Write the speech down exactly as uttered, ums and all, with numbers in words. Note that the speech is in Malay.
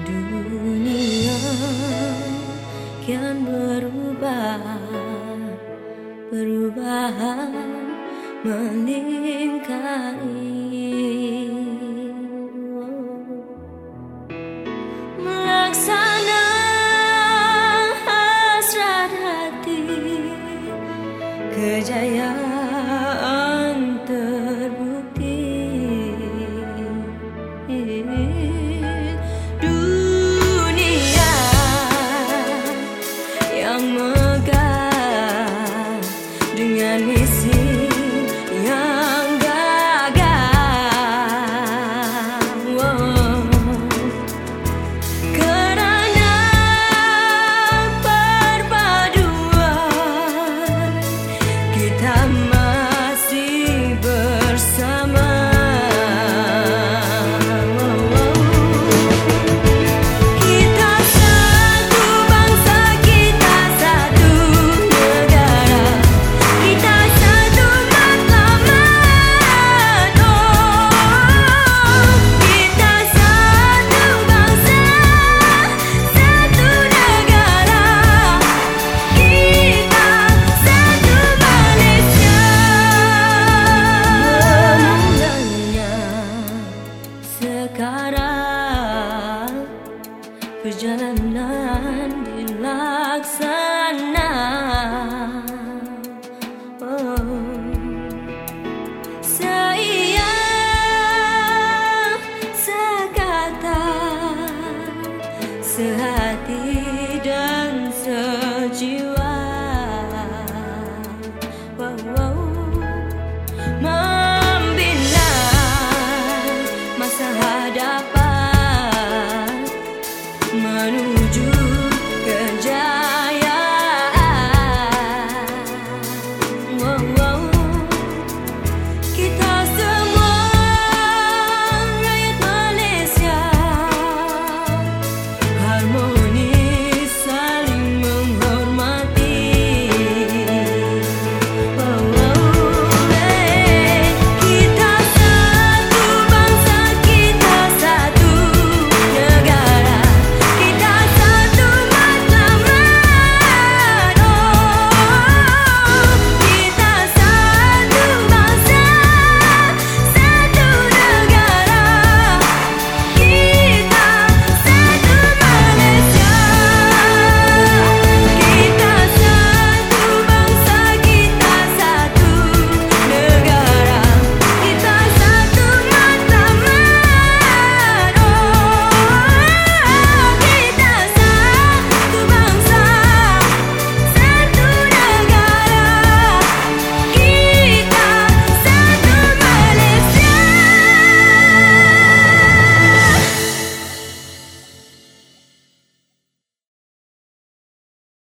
Dunia kian berubah, perubahan melingkari, melaksana hasrat hati, kejayaan terbukti. Dunia yang megah dengan misi yang gagah, wow. Kerana perpaduan kita masih bersama. Sekarang perjalanan dilaksana, oh. Seia, sekata, sehati dan sejiwa, wow, wow. Membina masa hadapan menuju